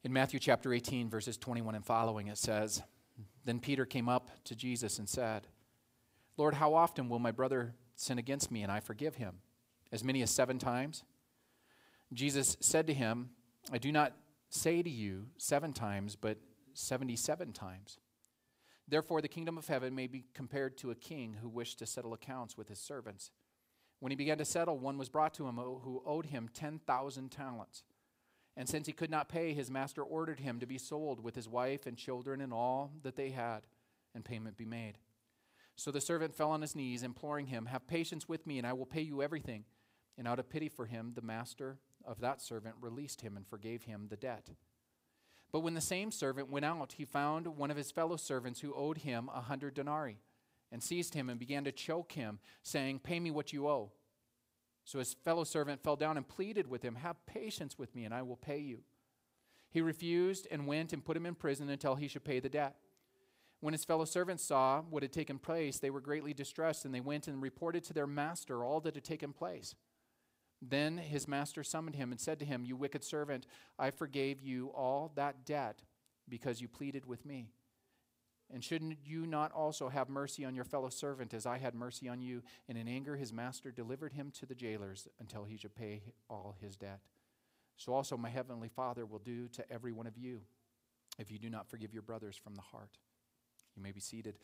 In Matthew chapter 18, verses 21 and following, it says, "Then Peter came up to Jesus and said, 'Lord, how often will my brother sin against me and I forgive him? As many as 7 times?' Jesus said to him, 'I do not say to you 7 times, but 77 times. Therefore the kingdom of heaven may be compared to a king who wished to settle accounts with his servants. When he began to settle, one was brought to him who owed him 10,000 talents. And since he could not pay, his master ordered him to be sold with his wife and children and all that they had, and payment be made. So the servant fell on his knees, imploring him, "Have patience with me, and I will pay you everything." And out of pity for him, the master of that servant released him and forgave him the debt. But when the same servant went out, he found one of his fellow servants who owed him 100 denarii, and seized him and began to choke him, saying, "Pay me what you owe." So his fellow servant fell down and pleaded with him, "Have patience with me, and I will pay you." He refused and went and put him in prison until he should pay the debt. When his fellow servants saw what had taken place, they were greatly distressed, and they went and reported to their master all that had taken place. Then his master summoned him and said to him, "You wicked servant, I forgave you all that debt because you pleaded with me. And shouldn't you not also have mercy on your fellow servant as I had mercy on you?" And in anger his master delivered him to the jailers until he should pay all his debt. So also my heavenly Father will do to every one of you if you do not forgive your brothers from the heart. You may be seated.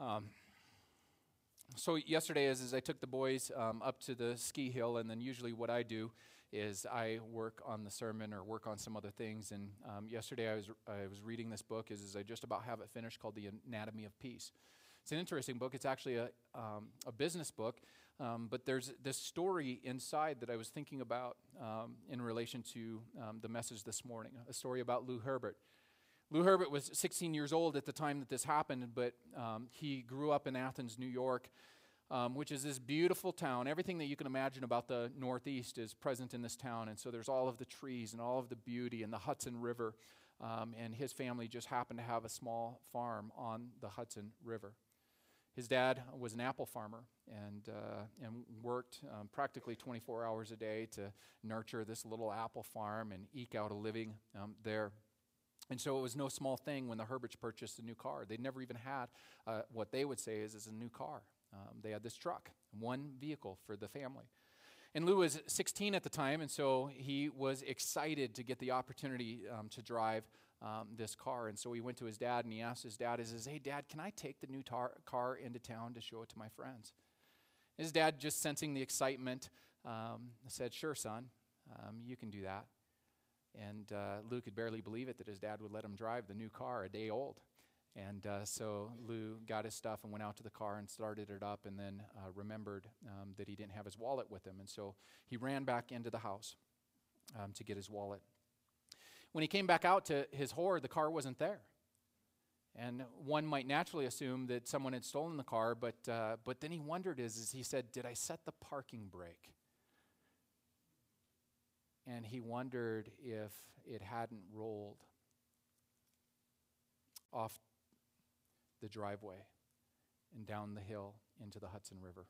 So yesterday, as I took the boys up to the ski hill, and then usually what I do is I work on the sermon or work on some other things. And yesterday I was reading this book, as I just about have it finished, called The Anatomy of Peace. It's an interesting book. It's actually a business book, but there's this story inside that I was thinking about in relation to the message this morning, a story about Lou Herbert. Lou Herbert was 16 years old at the time that this happened, but he grew up in Athens, New York, which is this beautiful town. Everything that you can imagine about the Northeast is present in this town, and so there's all of the trees and all of the beauty and the Hudson River, and his family just happened to have a small farm on the Hudson River. His dad was an apple farmer and worked practically 24 hours a day to nurture this little apple farm and eke out a living there. And so it was no small thing when the Herberts purchased a new car. They'd never even had what they would say is a new car. They had this truck, one vehicle for the family. And Lou was 16 at the time, and so he was excited to get the opportunity to drive this car. And so he went to his dad, and he asked his dad, he says, "Hey, Dad, can I take the new car into town to show it to my friends?" His dad, just sensing the excitement, said, "Sure, son, you can do that." And Lou could barely believe it that his dad would let him drive the new car, a day old. And so Lou got his stuff and went out to the car and started it up, and then remembered that he didn't have his wallet with him. And so he ran back into the house to get his wallet. When he came back out to his horror, the car wasn't there. And one might naturally assume that someone had stolen the car, but then he wondered, as he said, "Did I set the parking brake?" And he wondered if it hadn't rolled off the driveway and down the hill into the Hudson River.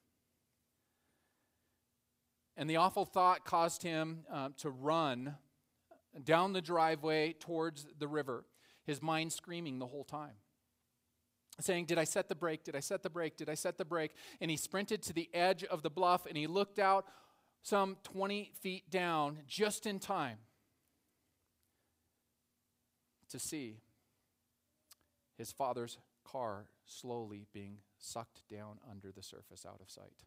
And the awful thought caused him to run down the driveway towards the river, his mind screaming the whole time, saying, "Did I set the brake? Did I set the brake? Did I set the brake?" And he sprinted to the edge of the bluff, and he looked out some 20 feet down just in time to see his father's car slowly being sucked down under the surface out of sight.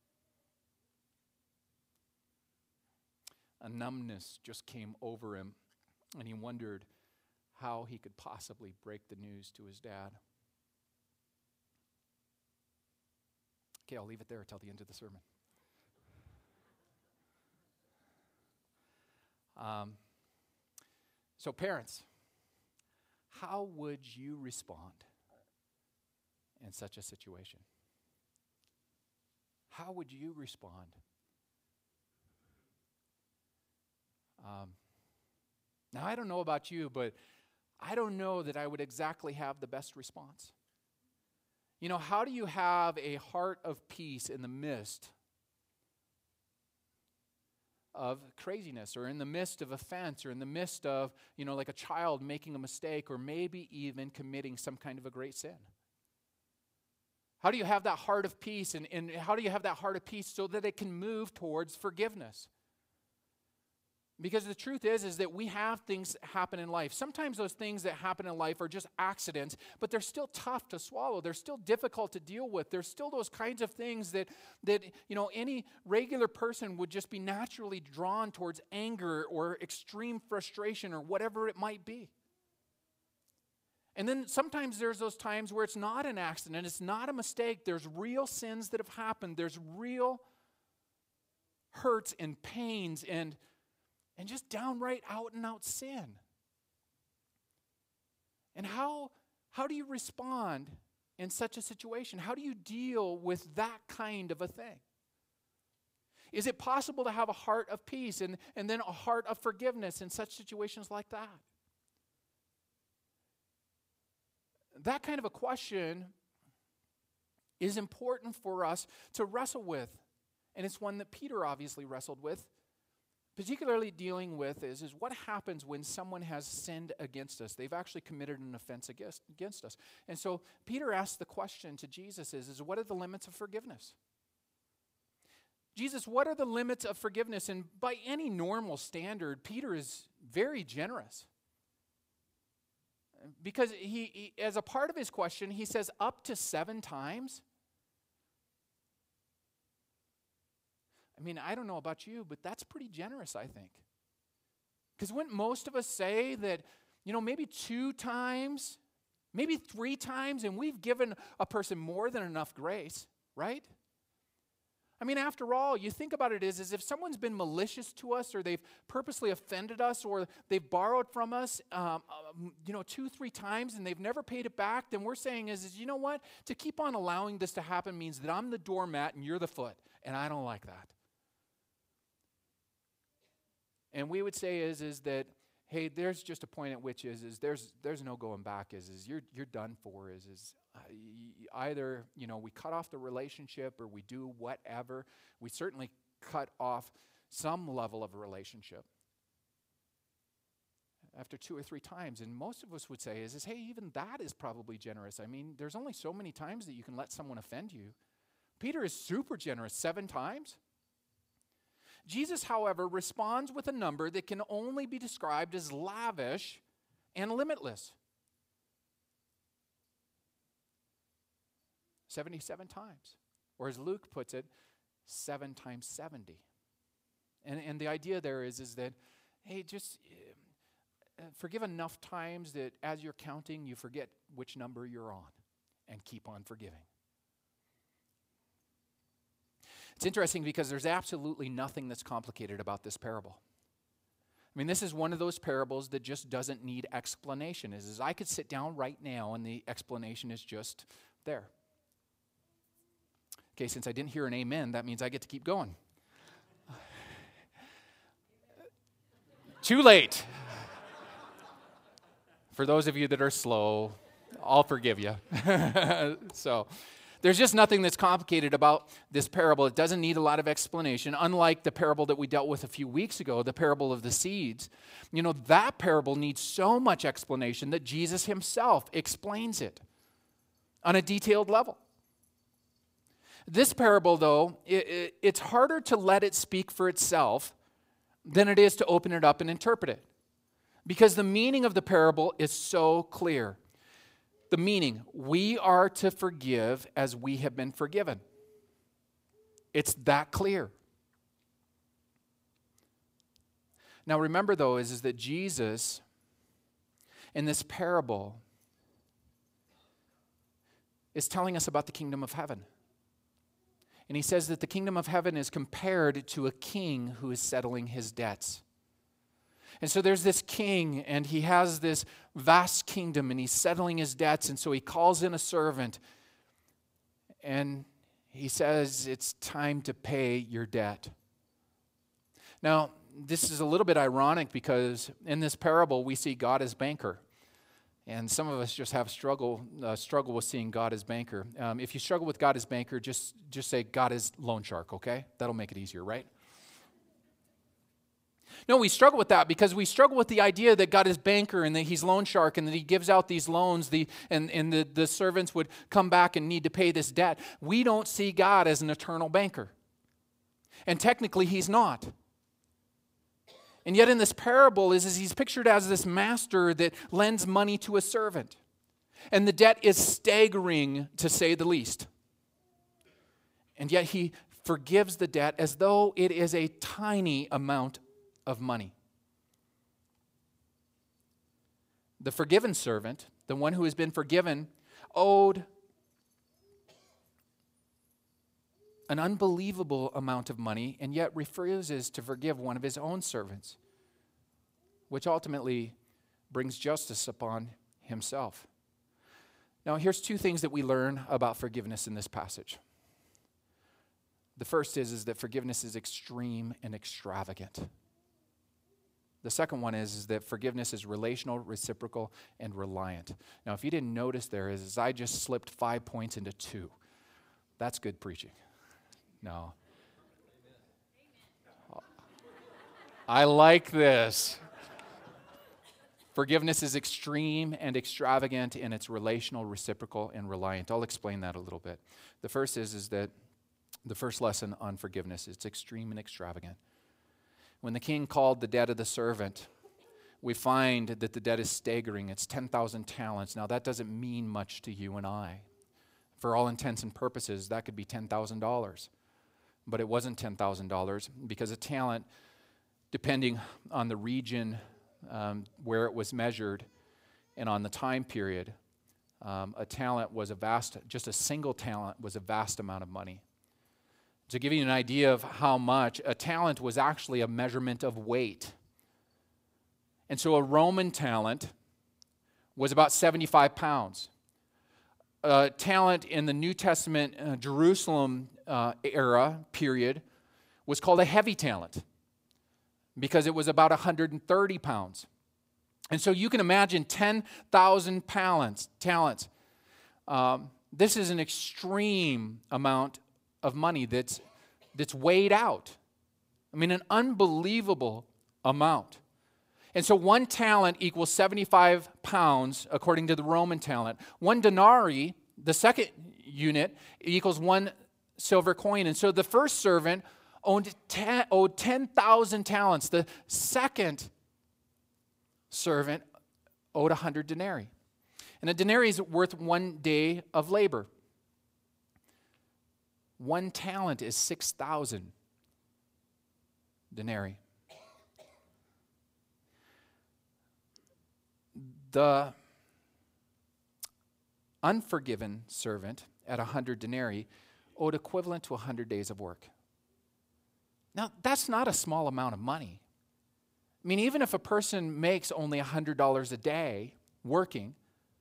A numbness just came over him, and he wondered how he could possibly break the news to his dad. Okay, I'll leave it there until the end of the sermon. So parents, how would you respond in such a situation? How would you respond? Now, I don't know about you, but I don't know that I would exactly have the best response. You know, how do you have a heart of peace in the midst of craziness, or in the midst of offense, or in the midst of, like a child making a mistake, or maybe even committing some kind of a great sin? How do you have that heart of peace, and how do you have that heart of peace so that it can move towards forgiveness? Because the truth is that we have things happen in life. Sometimes those things that happen in life are just accidents, but they're still tough to swallow. They're still difficult to deal with. There's still those kinds of things that any regular person would just be naturally drawn towards anger or extreme frustration or whatever it might be. And then sometimes there's those times where it's not an accident, it's not a mistake. There's real sins that have happened. There's real hurts and pains and just downright out and out sin. And how do you respond in such a situation? How do you deal with that kind of a thing? Is it possible to have a heart of peace and then a heart of forgiveness in such situations like that? That kind of a question is important for us to wrestle with. And it's one that Peter obviously wrestled with, particularly dealing with is what happens when someone has sinned against us. They've actually committed an offense against us. And so Peter asked the question to Jesus is what are the limits of forgiveness? Jesus, what are the limits of forgiveness? And by any normal standard, Peter is very generous. Because he, as a part of his question, he says up to 7 times. I mean, I don't know about you, but that's pretty generous, I think. Because wouldn't most of us say that, maybe 2 times, maybe 3 times, and we've given a person more than enough grace, right? I mean, after all, you think about it is if someone's been malicious to us, or they've purposely offended us, or they've borrowed from us, 2, 3 times, and they've never paid it back, then we're saying is you know what? To keep on allowing this to happen means that I'm the doormat and you're the foot, and I don't like that. And we would say is that, hey, there's just a point at which is there's no going back. Is you're done for. Either we cut off the relationship or we do whatever. We certainly cut off some level of a relationship after 2 or 3 times. And most of us would say is hey, even that is probably generous. I mean, there's only so many times that you can let someone offend you. Peter is super generous, 7 times. Jesus, however, responds with a number that can only be described as lavish and limitless. 77 times. Or as Luke puts it, 7 times 70. And the idea there is that, hey, just forgive enough times that as you're counting, you forget which number you're on and keep on forgiving. It's interesting because there's absolutely nothing that's complicated about this parable. I mean, this is one of those parables that just doesn't need explanation. Is I could sit down right now and the explanation is just there. Okay, since I didn't hear an amen, that means I get to keep going. Too late. For those of you that are slow, I'll forgive you. So, there's just nothing that's complicated about this parable. It doesn't need a lot of explanation. Unlike the parable that we dealt with a few weeks ago, the parable of the seeds, that parable needs so much explanation that Jesus himself explains it on a detailed level. This parable, though, it's harder to let it speak for itself than it is to open it up and interpret it. Because the meaning of the parable is so clear. The meaning, we are to forgive as we have been forgiven. It's that clear. Now remember though, is that Jesus, in this parable, is telling us about the kingdom of heaven. And he says that the kingdom of heaven is compared to a king who is settling his debts. And so there's this king, and he has this vast kingdom, and he's settling his debts, and so he calls in a servant, and he says, it's time to pay your debt. Now, this is a little bit ironic because in this parable, we see God as banker. And some of us just have struggle with seeing God as banker. If you struggle with God as banker, just say God is loan shark, okay? That'll make it easier, right? No, we struggle with that because we struggle with the idea that God is banker and that he's loan shark and that he gives out these loans and the servants would come back and need to pay this debt. We don't see God as an eternal banker. And technically, he's not. And yet in this parable is he's pictured as this master that lends money to a servant. And the debt is staggering, to say the least. And yet he forgives the debt as though it is a tiny amount of money. The forgiven servant, the one who has been forgiven, owed an unbelievable amount of money and yet refuses to forgive one of his own servants, which ultimately brings justice upon himself. Now, here's two things that we learn about forgiveness in this passage. The first is that forgiveness is extreme and extravagant. The second one is that forgiveness is relational, reciprocal, and reliant. Now, if you didn't notice there is I just slipped 5 points into 2. That's good preaching. No. I like this. Forgiveness is extreme and extravagant, and it's relational, reciprocal, and reliant. I'll explain that a little bit. The first is that the first lesson on forgiveness, it's extreme and extravagant. When the king called the debt of the servant, we find that the debt is staggering. It's 10,000 talents. Now, that doesn't mean much to you and I. For all intents and purposes, that could be $10,000. But it wasn't $10,000 because a talent, depending on the region where it was measured and on the time period, a talent was just a single talent was a vast amount of money. To give you an idea of how much, a talent was actually a measurement of weight. And so a Roman talent was about 75 pounds. A talent in the New Testament Jerusalem era period was called a heavy talent because it was about 130 pounds. And so you can imagine 10,000 talents. This is an extreme amount of money that's weighed out. I mean, an unbelievable amount. And so 1 talent equals 75 pounds, according to the Roman talent. 1 denarii, the second unit, equals 1 silver coin. And so the first servant owed 10,000 talents. The second servant owed 100 denarii. And a denarii is worth 1 day of labor. 1 talent is 6,000 denarii. The unforgiven servant at 100 denarii owed equivalent to 100 days of work. Now, that's not a small amount of money. I mean, even if a person makes only $100 a day working,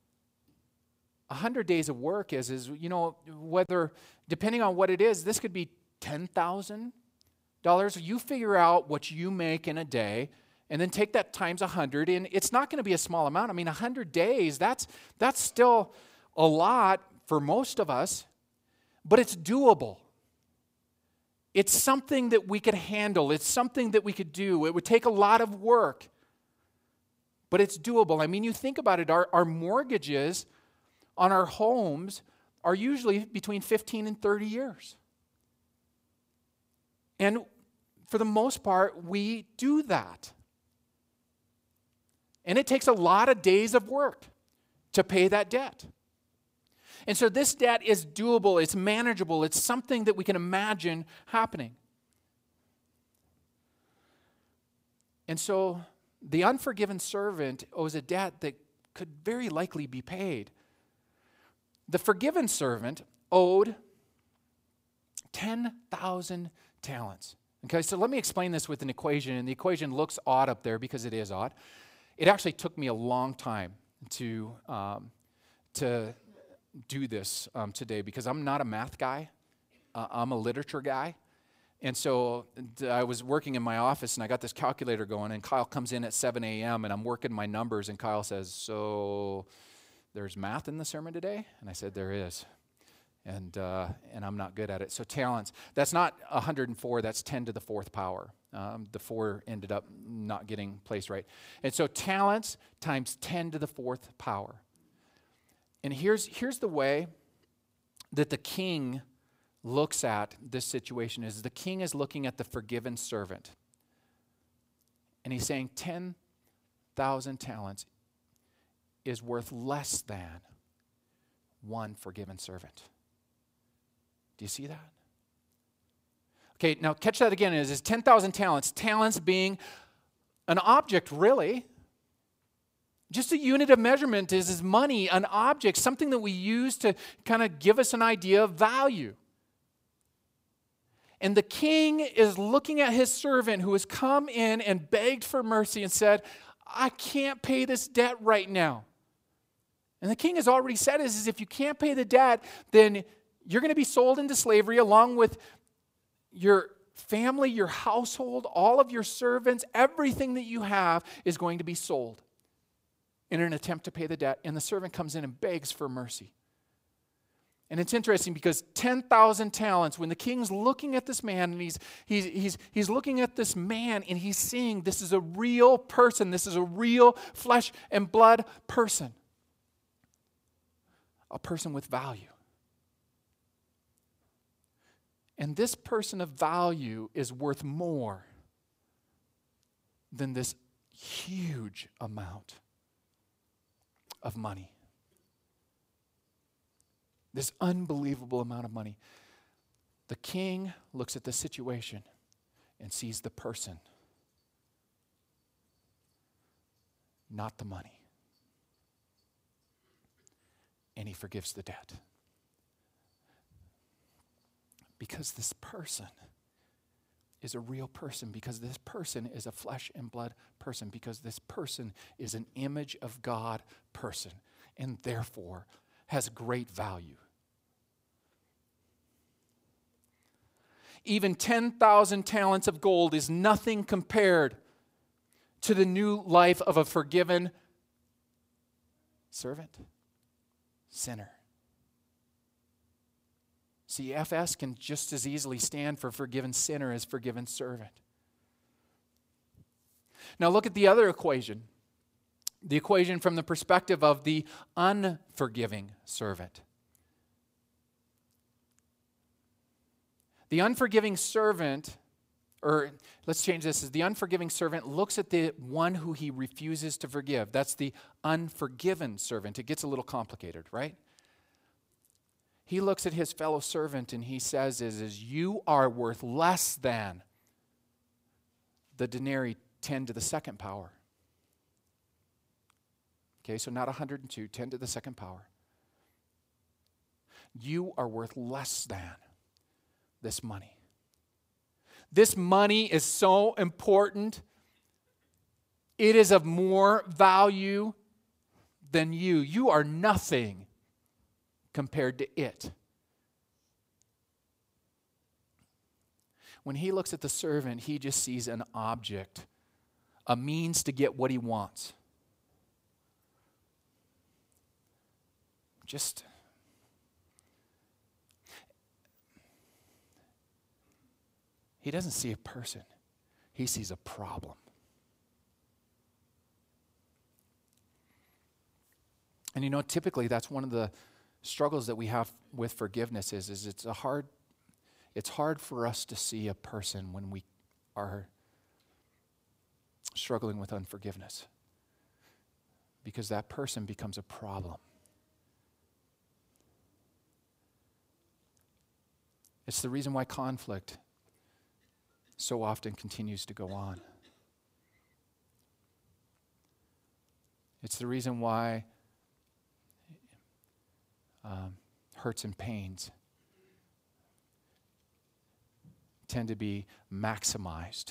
100 days of work is whether, depending on what it is, this could be $10,000. You figure out what you make in a day, and then take that times 100, and it's not going to be a small amount. I mean, 100 days, that's still a lot for most of us, but it's doable. It's something that we could handle. It's something that we could do. It would take a lot of work, but it's doable. I mean, you think about it, our mortgages on our homes are usually between 15 and 30 years. And for the most part, we do that. And it takes a lot of days of work to pay that debt. And so this debt is doable, it's manageable, it's something that we can imagine happening. And so the unforgiven servant owes a debt that could very likely be paid. The forgiven servant owed 10,000 talents. Okay, so let me explain this with an equation, and the equation looks odd up there because it is odd. It actually took me a long time to do this today because I'm not a math guy. I'm a literature guy. And so I was working in my office, and I got this calculator going, and Kyle comes in at 7 a.m., and I'm working my numbers, and Kyle says, "So there's math in the sermon today?" And I said, "There is." and I'm not good at it. So talents, that's not 104, that's 10 to the fourth power. The 4 ended up not getting placed right. And so talents times 10 to the fourth power. And here's the way that the king looks at this situation is the king is looking at the forgiven servant. And he's saying 10,000 talents is worth less than one forgiven servant. Do you see that? Okay, now catch that again. Is 10,000 talents. Talents being an object, really. Just a unit of measurement is money, an object, something that we use to kind of give us an idea of value. And the king is looking at his servant who has come in and begged for mercy and said, I can't pay this debt right now. And the king has already said is if you can't pay the debt, then you're going to be sold into slavery along with your family, your household, all of your servants, everything that you have is going to be sold in an attempt to pay the debt. And the servant comes in and begs for mercy. And it's interesting because 10,000 talents, when the king's looking at this man and he's looking at this man and he's seeing this is a real person, this is a real flesh and blood person. A person with value. And this person of value is worth more than this huge amount of money. This unbelievable amount of money. The king looks at the situation and sees the person, not the money. And he forgives the debt. Because this person is a real person, because this person is a flesh and blood person, because this person is an image of God person, and therefore has great value. Even 10,000 talents of gold is nothing compared to the new life of a forgiven servant, sinner. See, FS can just as easily stand for forgiven sinner as forgiven servant. Now look at the other equation. The equation from the perspective of the unforgiving servant. The unforgiving servant, or let's change this, is the unforgiving servant looks at the one who he refuses to forgive. That's the unforgiven servant. It gets a little complicated, right? He looks at his fellow servant and he says, you are worth less than the denarii 10 to the second power. Okay, so not 102, 10 to the second power. You are worth less than this money. This money is so important. It is of more value than you. You are nothing compared to it. When he looks at the servant, he just sees an object, a means to get what he wants. He doesn't see a person. He sees a problem. And you know, typically that's one of the struggles that we have with forgiveness is it's hard for us to see a person when we are struggling with unforgiveness, because that person becomes a problem. It's the reason why conflict so often continues to go on. It's the reason why hurts and pains tend to be maximized.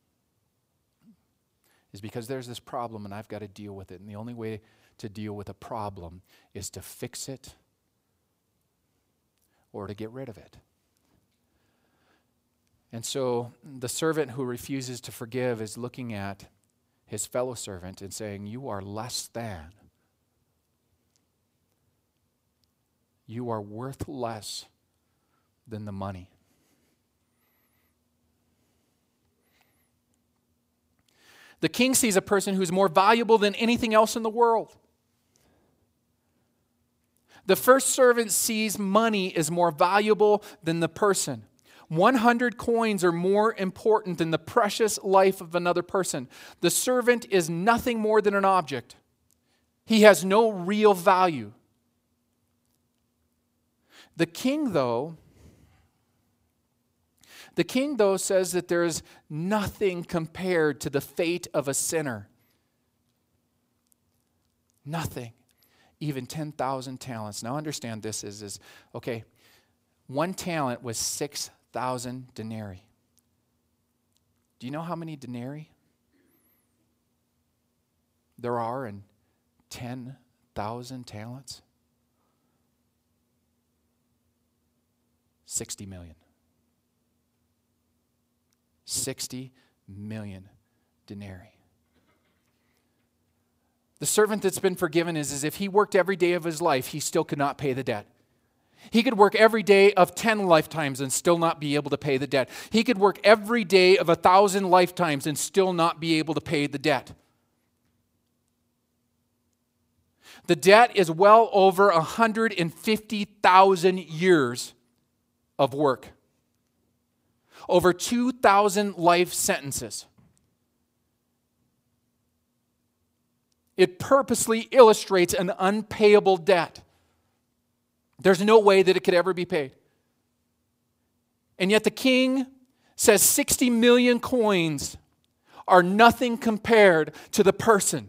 Is because there's this problem and I've got to deal with it. And the only way to deal with a problem is to fix it or to get rid of it. And so the servant who refuses to forgive is looking at his fellow servant and saying, you are less than. you are worth less than the money. The king sees a person who's more valuable than anything else in the world. The first servant sees money as more valuable than the person. 100 coins are more important than the precious life of another person. The servant is nothing more than an object. He has no real value. The king, though, says that there is nothing compared to the fate of a sinner. Nothing. Even 10,000 talents. Now understand this is okay, one talent was 6,000 denarii. Do you know how many denarii there are in 10,000 talents? 60 million. 60 million denarii. The servant that's been forgiven is as if he worked every day of his life, he still could not pay the debt. He could work every day of 10 lifetimes and still not be able to pay the debt. He could work every day of 1,000 lifetimes and still not be able to pay the debt. The debt is well over 150,000 years of work. Over 2,000 life sentences. It purposely illustrates an unpayable debt. There's no way that it could ever be paid. And yet the king says 60 million coins are nothing compared to the person.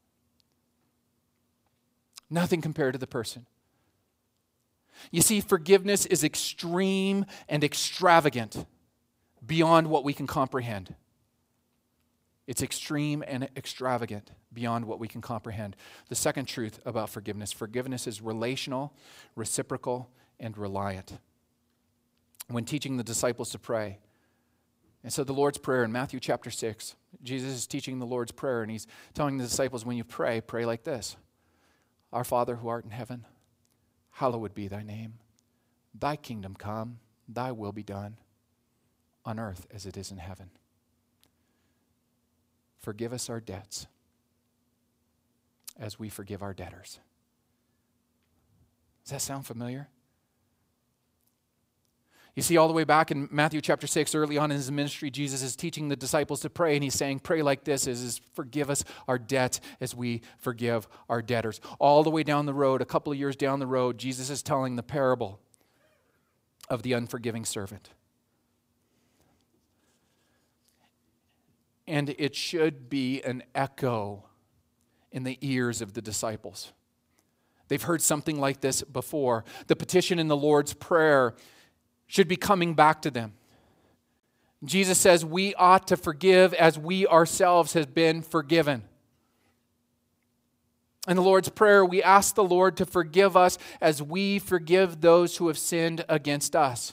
Nothing compared to the person. You see, forgiveness is extreme and extravagant beyond what we can comprehend. It's extreme and extravagant beyond what we can comprehend. The second truth about forgiveness is relational, reciprocal, and reliant. When teaching the disciples to pray, and so the Lord's Prayer in Matthew chapter 6, Jesus is teaching the Lord's Prayer, and he's telling the disciples, when you pray, pray like this. Our Father who art in heaven, hallowed be thy name. Thy kingdom come, thy will be done, on earth as it is in heaven. Forgive us our debts as we forgive our debtors. Does that sound familiar? You see, all the way back in Matthew chapter 6, early on in his ministry, Jesus is teaching the disciples to pray, and he's saying, pray like this, is forgive us our debts as we forgive our debtors. All the way down the road, a couple of years down the road, Jesus is telling the parable of the unforgiving servant. And it should be an echo in the ears of the disciples. They've heard something like this before. The petition in the Lord's Prayer should be coming back to them. Jesus says we ought to forgive as we ourselves have been forgiven. In the Lord's Prayer, we ask the Lord to forgive us as we forgive those who have sinned against us.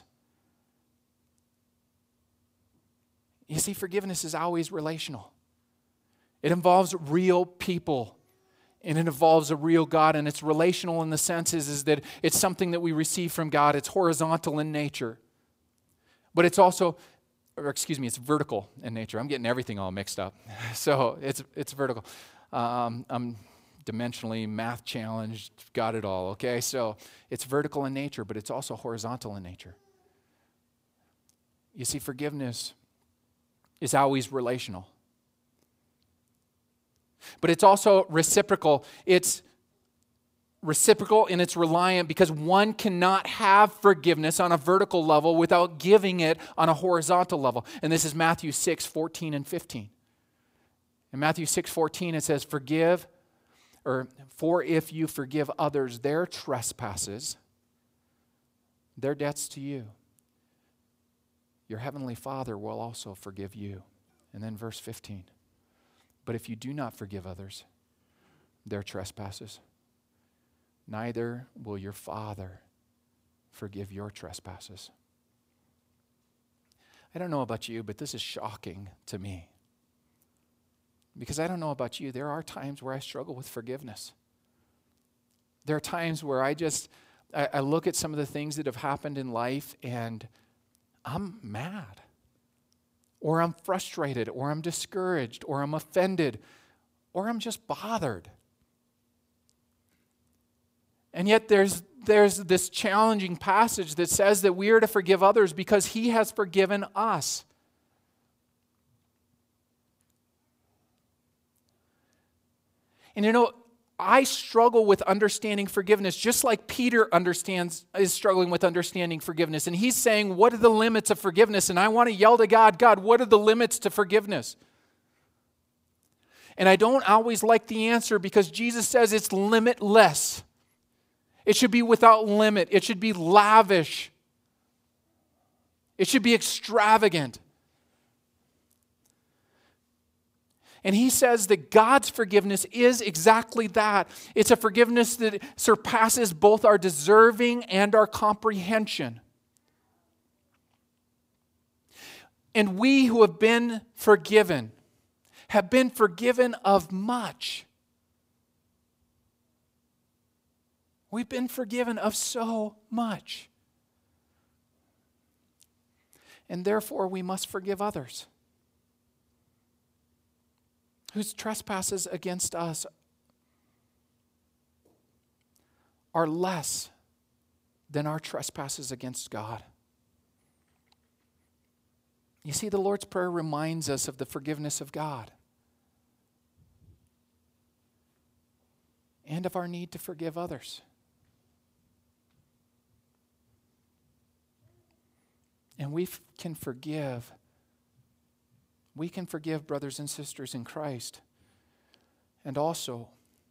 You see, forgiveness is always relational. It involves real people, and it involves a real God, and it's relational in the sense is that it's something that we receive from God. It's horizontal in nature. But it's also, it's vertical in nature. I'm getting everything all mixed up. So it's vertical. I'm dimensionally math challenged, got it all, okay? So it's vertical in nature, but it's also horizontal in nature. You see, forgiveness is always relational. But it's also reciprocal. It's reciprocal and it's reliant because one cannot have forgiveness on a vertical level without giving it on a horizontal level. And this is Matthew 6, 14 and 15. In Matthew 6, 14 it says, for if you forgive others their trespasses, their debts to you, your heavenly Father will also forgive you. And then verse 15. But if you do not forgive others their trespasses, neither will your Father forgive your trespasses. I don't know about you, but this is shocking to me. Because I don't know about you, there are times where I struggle with forgiveness. There are times where I look at some of the things that have happened in life and I'm mad, or I'm frustrated, or I'm discouraged, or I'm offended, or I'm just bothered. And yet there's this challenging passage that says that we are to forgive others because He has forgiven us. And I struggle with understanding forgiveness just like Peter is struggling with understanding forgiveness. And he's saying, what are the limits of forgiveness? And I want to yell to God, God, what are the limits to forgiveness? And I don't always like the answer because Jesus says it's limitless. It should be without limit. It should be lavish. It should be extravagant. And he says that God's forgiveness is exactly that. It's a forgiveness that surpasses both our deserving and our comprehension. And we who have been forgiven of much. We've been forgiven of so much. And therefore we must forgive others whose trespasses against us are less than our trespasses against God. You see, the Lord's Prayer reminds us of the forgiveness of God and of our need to forgive others. And we can forgive brothers and sisters in Christ and also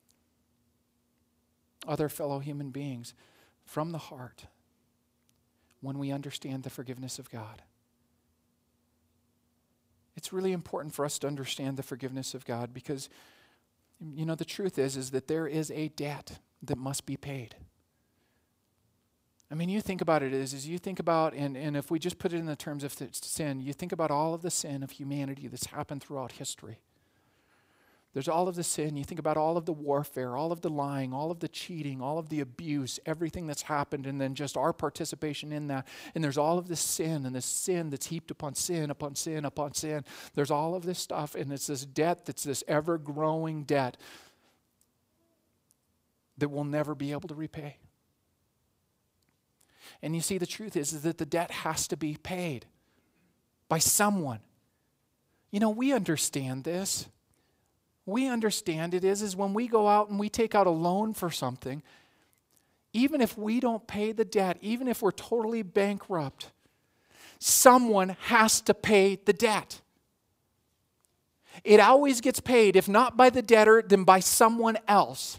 other fellow human beings from the heart when we understand the forgiveness of God. It's really important for us to understand the forgiveness of God because, the truth is that there is a debt that must be paid. I mean, you think about it as you think about, and if we just put it in the terms of sin, you think about all of the sin of humanity that's happened throughout history. There's all of the sin. You think about all of the warfare, all of the lying, all of the cheating, all of the abuse, everything that's happened, and then just our participation in that. And there's all of this sin, and this sin that's heaped upon sin, upon sin, upon sin. There's all of this stuff, and it's this debt that's this ever-growing debt that we'll never be able to repay. And you see, the truth is that the debt has to be paid by someone. We understand this. We understand it is when we go out and we take out a loan for something, even if we don't pay the debt, even if we're totally bankrupt, someone has to pay the debt. It always gets paid, if not by the debtor, then by someone else.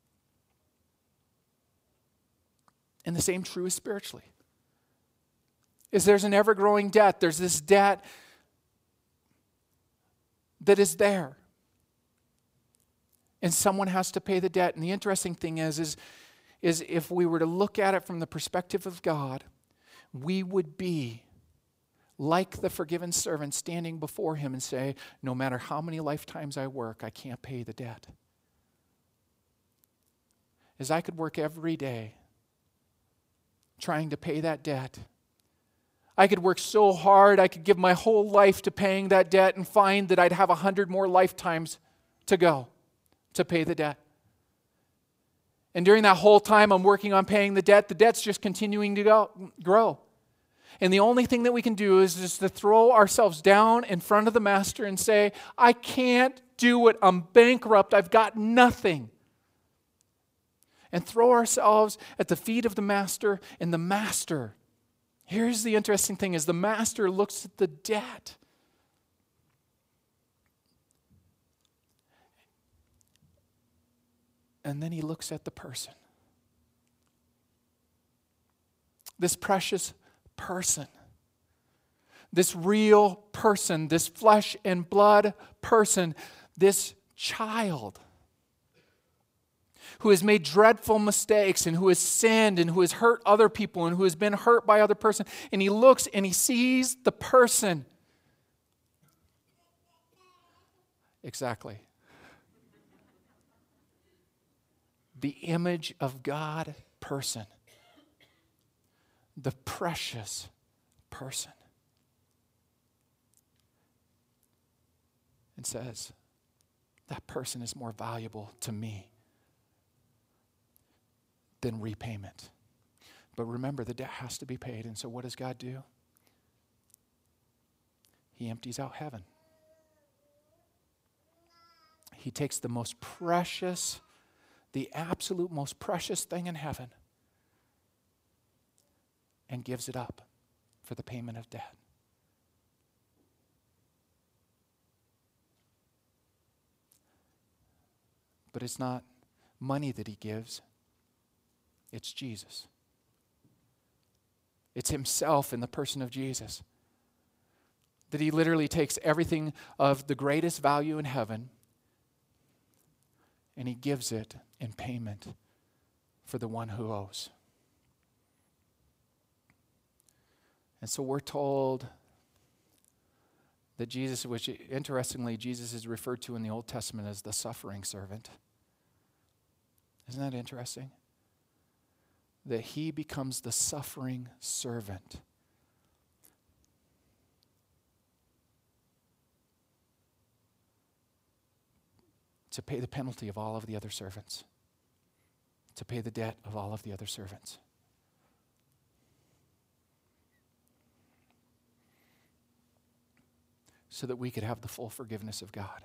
And the same true is spiritually. There's an ever-growing debt. There's this debt that is there. And someone has to pay the debt. And the interesting thing is if we were to look at it from the perspective of God, we would be like the forgiven servant standing before Him and say, no matter how many lifetimes I work, I can't pay the debt. As I could work every day trying to pay that debt. I could work so hard, I could give my whole life to paying that debt and find that I'd have 100 more lifetimes to go to pay the debt. And during that whole time I'm working on paying the debt's just continuing to grow. And the only thing that we can do is just to throw ourselves down in front of the Master and say, I can't do it, I'm bankrupt, I've got nothing. And throw ourselves at the feet of the Master, and the Master, here's the interesting thing, is the Master looks at the debt. And then He looks at the person. This precious person. This real person, this flesh and blood person, this child who has made dreadful mistakes and who has sinned and who has hurt other people and who has been hurt by other person. And He looks and He sees the person. Exactly. The image of God person. the precious person, and says, that person is more valuable to me than repayment. But remember, the debt has to be paid. And so what does God do? He empties out heaven. He takes the most precious, the absolute most precious thing in heaven, and gives it up for the payment of debt. But it's not money that he gives. It's Jesus. It's himself in the person of Jesus. That he literally takes everything of the greatest value in heaven and he gives it in payment for the one who owes. And so we're told that Jesus, which interestingly Jesus is referred to in the Old Testament as the suffering servant. Isn't that interesting? That he becomes the suffering servant. To pay the penalty of all of the other servants. To pay the debt of all of the other servants. So that we could have the full forgiveness of God.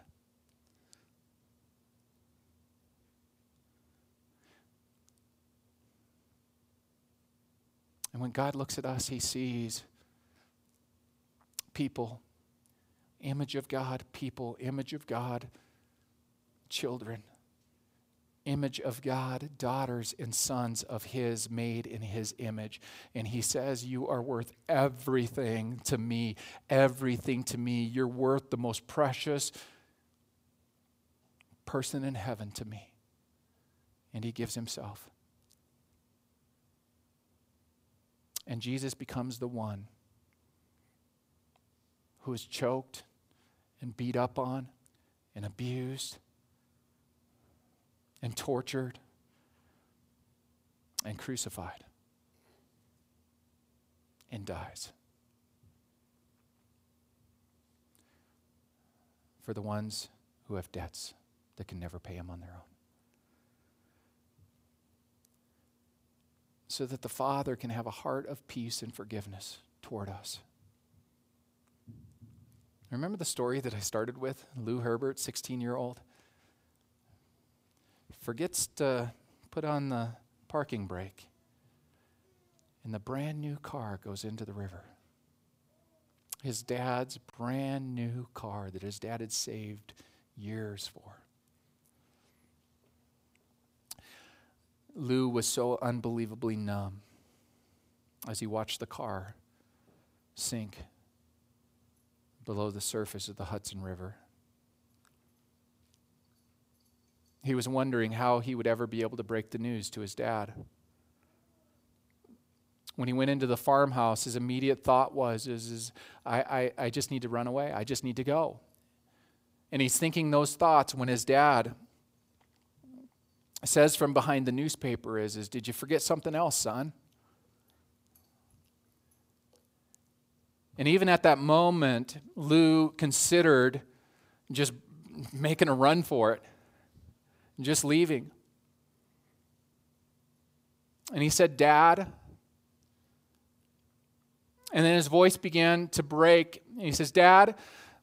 And when God looks at us, he sees people, image of God, people, image of God, children, image of God, daughters and sons of his, made in his image. And he says, you are worth everything to me, everything to me. You're worth the most precious person in heaven to me. And he gives himself. And Jesus becomes the one who is choked and beat up on and abused and tortured and crucified and dies for the ones who have debts that can never pay them on their own. So that the Father can have a heart of peace and forgiveness toward us. Remember the story that I started with? Lou Herbert, 16-year-old. Forgets to put on the parking brake. And the brand new car goes into the river. His dad's brand new car that his dad had saved years for. Lou was so unbelievably numb as he watched the car sink below the surface of the Hudson River. He was wondering how he would ever be able to break the news to his dad. When he went into the farmhouse, his immediate thought was, I just need to run away. I just need to go. And he's thinking those thoughts when his dad says from behind the newspaper did you forget something else, son? And even at that moment, Lou considered just making a run for it, just leaving. And he said, Dad. And then his voice began to break. And he says, Dad,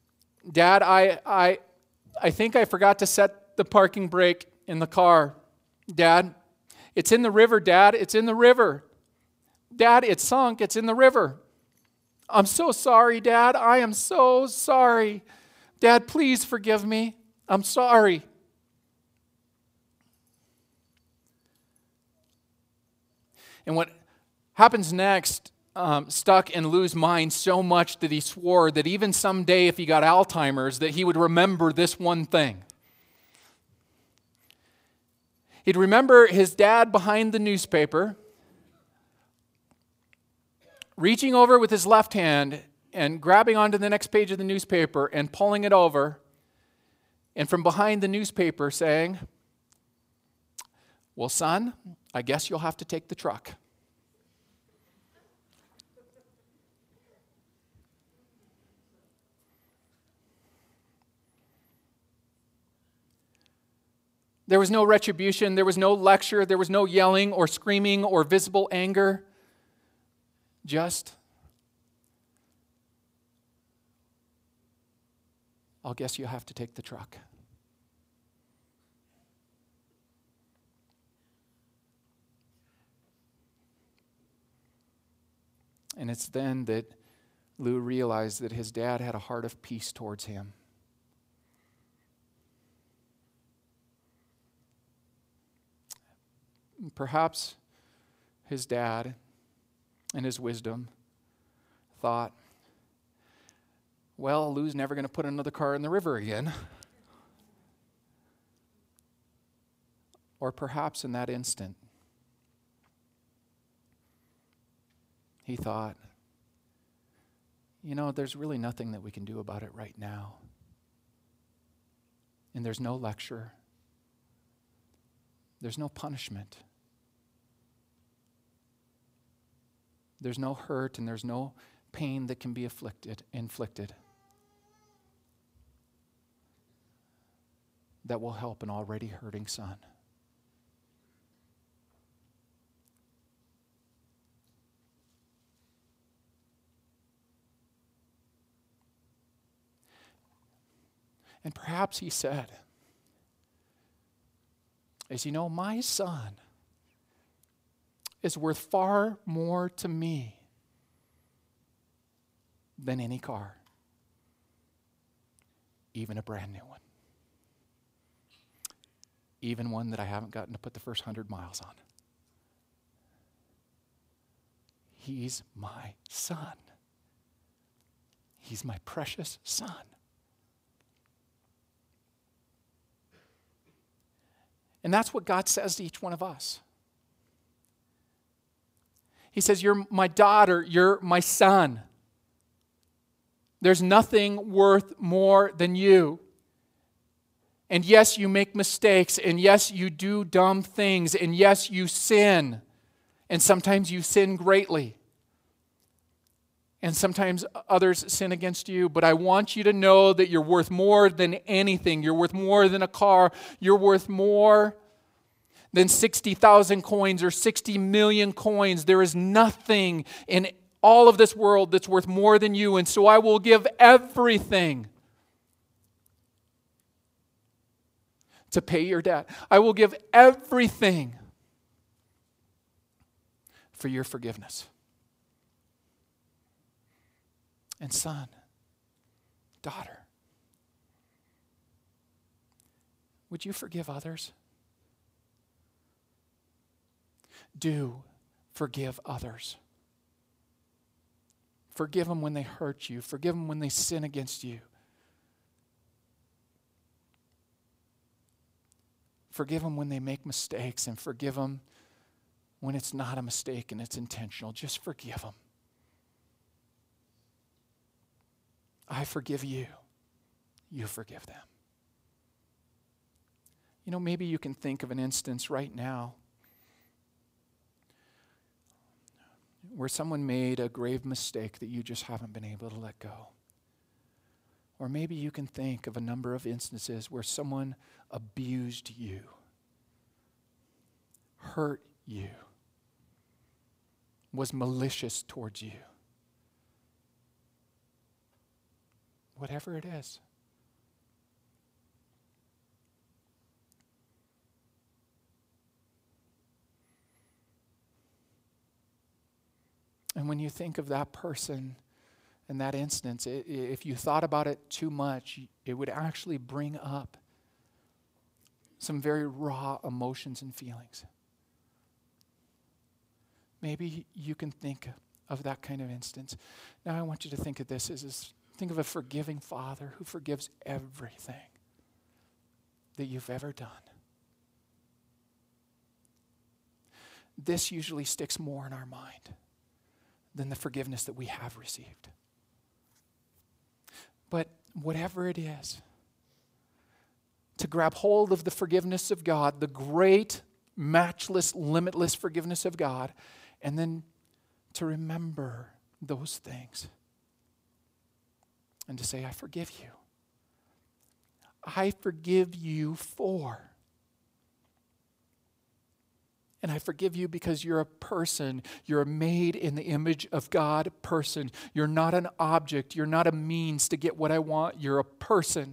I think I forgot to set the parking brake in the car. Dad, it's in the river, Dad. It's in the river. Dad, it's sunk. It's in the river. I'm so sorry, Dad. I am so sorry. Dad, please forgive me. I'm sorry. And what happens next stuck in Lou's mind so much that he swore that even someday if he got Alzheimer's that he would remember this one thing. He'd remember his dad behind the newspaper, reaching over with his left hand and grabbing onto the next page of the newspaper and pulling it over, and from behind the newspaper saying, well, son, I guess you'll have to take the truck. There was no retribution. There was no lecture. There was no yelling or screaming or visible anger. Just, I'll guess you'll have to take the truck. And it's then that Lou realized that his dad had a heart of peace towards him. Perhaps his dad, in his wisdom, thought, well, Lou's never going to put another car in the river again. Or perhaps in that instant, he thought, there's really nothing that we can do about it right now. And there's no lecture. There's no punishment. There's no hurt and there's no pain that can be inflicted that will help an already hurting son. And perhaps he said, my son is worth far more to me than any car, even a brand new one, even one that I haven't gotten to put the first 100 miles on. He's my son. He's my precious son. And that's what God says to each one of us. He says, you're my daughter, you're my son. There's nothing worth more than you. And yes, you make mistakes, and yes, you do dumb things, and yes, you sin. And sometimes you sin greatly. And sometimes others sin against you, but I want you to know that you're worth more than anything. You're worth more than a car. You're worth more than 60,000 coins or 60 million coins. There is nothing in all of this world that's worth more than you, and so I will give everything to pay your debt. I will give everything for your forgiveness. And son, daughter, would you forgive others? Do forgive others. Forgive them when they hurt you. Forgive them when they sin against you. Forgive them when they make mistakes, and forgive them when it's not a mistake and it's intentional. Just forgive them. I forgive you. You forgive them. Maybe you can think of an instance right now where someone made a grave mistake that you just haven't been able to let go. Or maybe you can think of a number of instances where someone abused you, hurt you, was malicious towards you. Whatever it is. And when you think of that person in that instance, if you thought about it too much, it would actually bring up some very raw emotions and feelings. Maybe you can think of that kind of instance. Now I want you to think of this as think of a forgiving Father who forgives everything that you've ever done. This usually sticks more in our mind than the forgiveness that we have received. But whatever it is, to grab hold of the forgiveness of God, the great, matchless, limitless forgiveness of God, and then to remember those things. And to say, I forgive you. I forgive you for And I forgive you because you're a person. You're a made in the image of God person. You're not an object. You're not a means to get what I want. You're a person.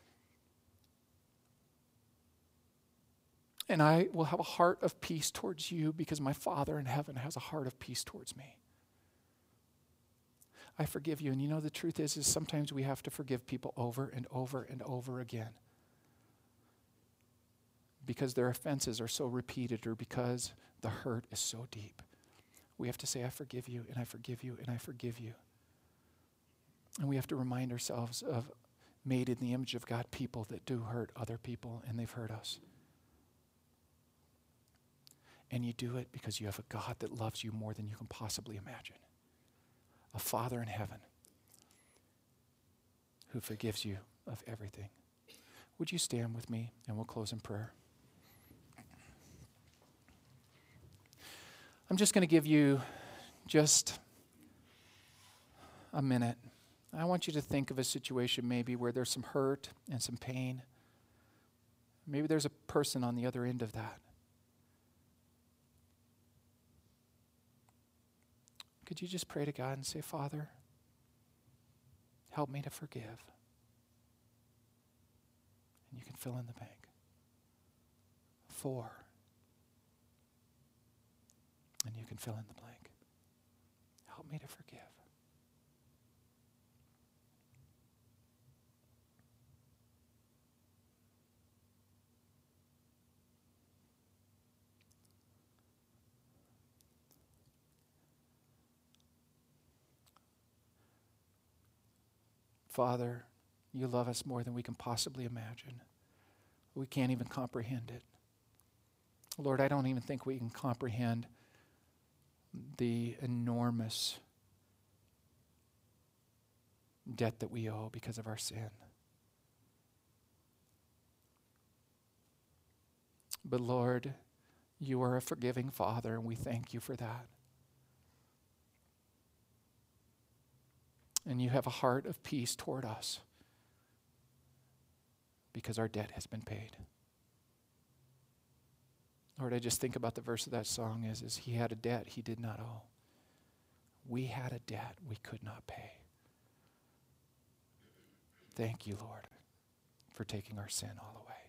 And I will have a heart of peace towards you because my Father in heaven has a heart of peace towards me. I forgive you. And you know the truth is sometimes we have to forgive people over and over and over again because their offenses are so repeated or because the hurt is so deep. We have to say, I forgive you, and I forgive you, and I forgive you. And we have to remind ourselves of made in the image of God people that do hurt other people, and they've hurt us. And you do it because you have a God that loves you more than you can possibly imagine. A Father in heaven who forgives you of everything. Would you stand with me and we'll close in prayer? I'm just going to give you just a minute. I want you to think of a situation maybe where there's some hurt and some pain. Maybe there's a person on the other end of that. Could you just pray to God and say, Father, help me to forgive? And you can fill in the blank. 4. And you can fill in the blank. Help me to forgive. Father, you love us more than we can possibly imagine. We can't even comprehend it. Lord, I don't even think we can comprehend the enormous debt that we owe because of our sin. But Lord, you are a forgiving Father, and we thank you for that. And you have a heart of peace toward us because our debt has been paid. Lord, I just think about the verse of that song is he had a debt he did not owe. We had a debt we could not pay. Thank you, Lord, for taking our sin all away.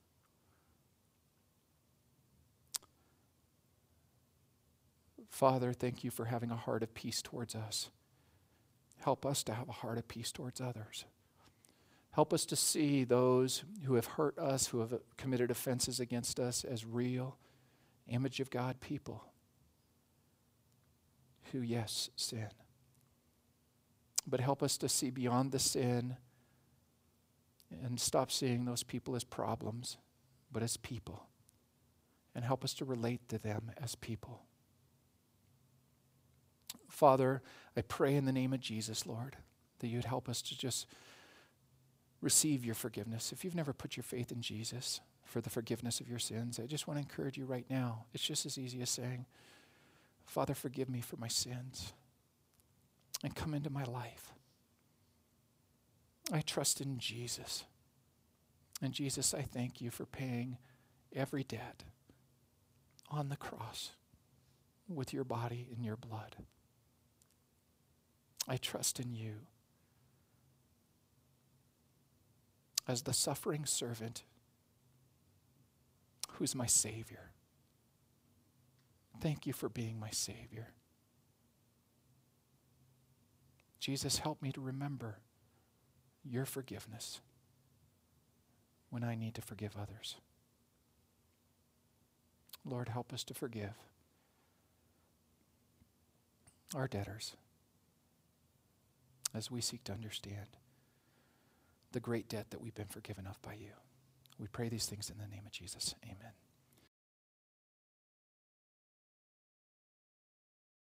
Father, thank you for having a heart of peace towards us. Help us to have a heart of peace towards others. Help us to see those who have hurt us, who have committed offenses against us as real image of God people who, yes, sin. But help us to see beyond the sin and stop seeing those people as problems, but as people. And help us to relate to them as people. Father, I pray in the name of Jesus, Lord, that you'd help us to just receive your forgiveness. If you've never put your faith in Jesus for the forgiveness of your sins, I just want to encourage you right now. It's just as easy as saying, Father, forgive me for my sins and come into my life. I trust in Jesus. And Jesus, I thank you for paying every debt on the cross with your body and your blood. I trust in you as the suffering servant who's my Savior. Thank you for being my Savior. Jesus, help me to remember your forgiveness when I need to forgive others. Lord, help us to forgive our debtors as we seek to understand the great debt that we've been forgiven of by you. We pray these things in the name of Jesus. Amen.